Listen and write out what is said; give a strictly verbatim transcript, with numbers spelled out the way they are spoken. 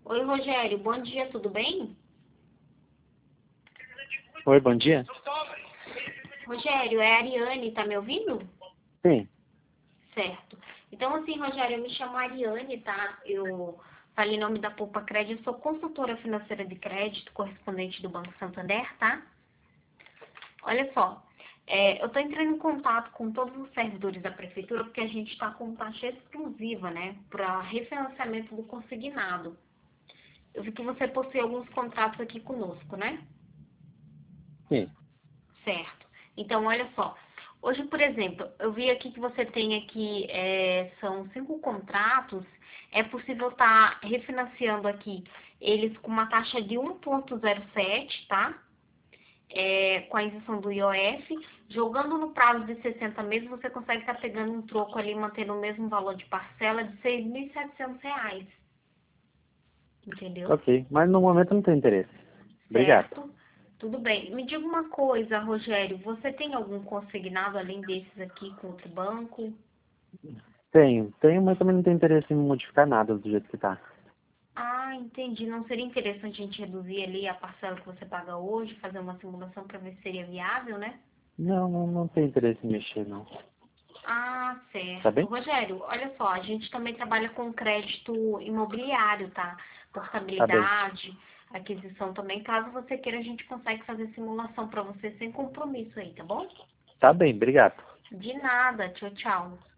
Oi, Rogério, bom dia, tudo bem? Oi, bom dia. Rogério, é a Ariane, tá me ouvindo? Sim. Certo. Então, assim, Rogério, eu me chamo Ariane, tá? Eu falei em nome da Poupa Crédito, eu sou consultora financeira de crédito, correspondente do Banco Santander, tá? Olha só, é, eu tô entrando em contato com todos os servidores da prefeitura porque a gente está com taxa exclusiva, né, para refinanciamento do consignado. Eu vi que você possui alguns contratos aqui conosco, né? Sim. Certo. Então, olha só. Hoje, por exemplo, eu vi aqui que você tem aqui, é, são cinco contratos. É possível estar refinanciando aqui eles com uma taxa de um vírgula zero sete, tá? É, com a isenção do I O F. Jogando no prazo de sessenta meses, você consegue estar pegando um troco ali, mantendo o mesmo valor de parcela de seis mil e setecentos reais. Entendeu? Ok. Mas no momento não tem interesse. Obrigado. Certo? Tudo bem. Me diga uma coisa, Rogério, você tem algum consignado além desses aqui com outro banco? Tenho. Tenho, mas também não tenho interesse em modificar nada do jeito que tá. Ah, entendi. Não seria interessante a gente reduzir ali a parcela que você paga hoje, fazer uma simulação para ver se seria viável, né? Não, não, não tenho interesse em mexer, não. Ah, Tá certo. bem? Rogério, olha só, a gente também trabalha com crédito imobiliário, tá? Tá bem. Portabilidade, aquisição também. Caso você queira, a gente consegue fazer simulação para você sem compromisso aí, tá bom? Tá bem, obrigado. De nada. Tchau, tchau.